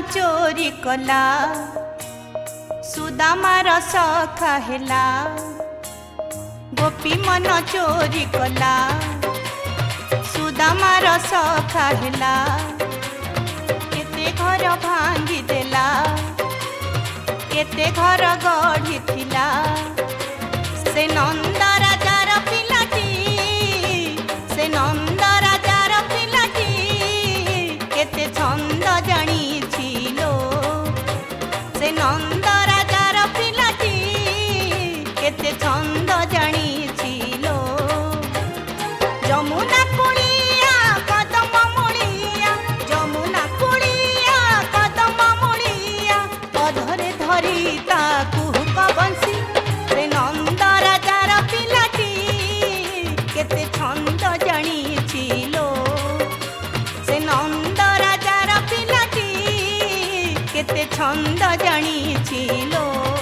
चोरी कला सुदामार सखा हेला गोपी मन चोरी कला सुदामार सखा हेला केते घर भांगी देला केते घर गढ़ी थिला से नंद राजार पिलाटी से नंद राजार पिलाटी केते छंद जानी छिलो से नंद राजार पिलाटी केते छंद जानी छिलो जमुना कुड़िया कदम मुड़िया जमुना कुड़िया कदम मुड़िया अधरे धरी ताकू बंसी से नंद राजार पिलाटी केते छंद जानी छिलो से नंद राजार पिलाटी केते छंद जानी छिलो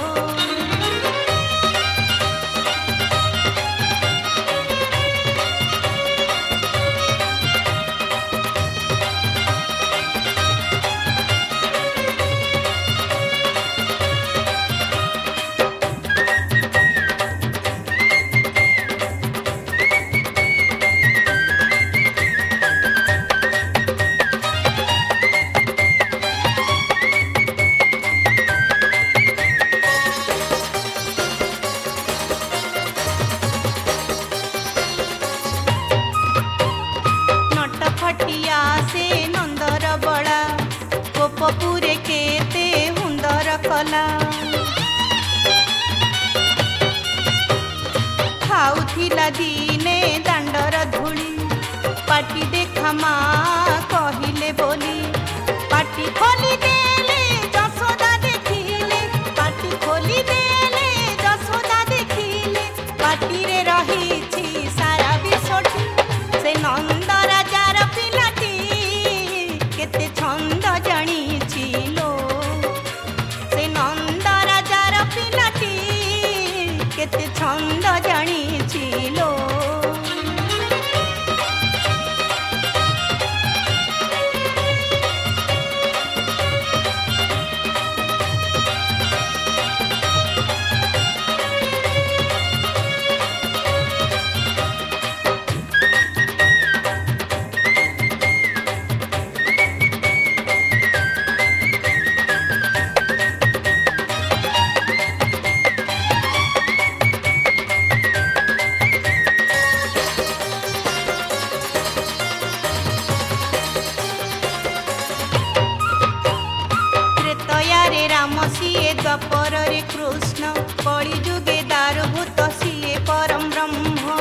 खटिया से नंदर बड़ा गोपपुरे केते हुंदर कला खाउथिला दिने दांडर धूली पाटी देखा माँ कहिले बोली पाटी खोली देले जसोदा देखिले पाटी खोली देले जसोदा देखिले पाटी रे रही सारा विषटी से नंद राजार पिलाटी केते छंद जानी छिलो से नंद राजार पिलाटी केते छंद जानी छिलो राम सीए द्वापर रे कृष्ण कली जुगे दारभूत सीए परम ब्रह्म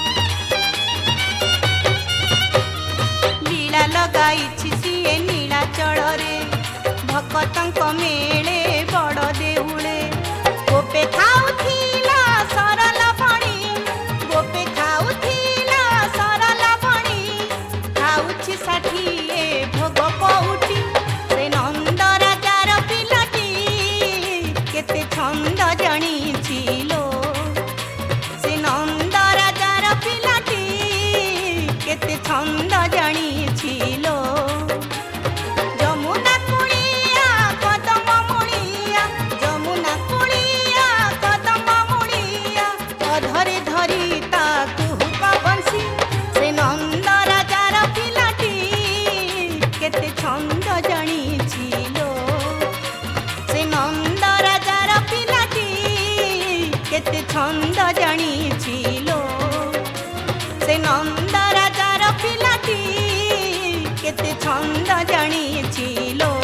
लीला लगाई सीए नीलाचल रे भक्तंक मेले बड़ देउले गोपे खाउथिला सरल पानी गोपे खाउथिला सरल पानी खाउछि षाठिए भोग पउठी से नंद राजार पिलाटी केते छंद जानी छिलो से नंद राजार पिलाटी केते छंद जानी छिलो जमुना कुड़िया कदम मुड़िया जमुना कुड़िया कदम मुड़िया अधरे धरी ताकू बंसी से नंद राजार पिलाटी केते छंद जानी छिलो से नंद राजार पिलाटी केते छंद जानी छिलो से नंद राजार पिलाटी केते छंद जानी छिलो।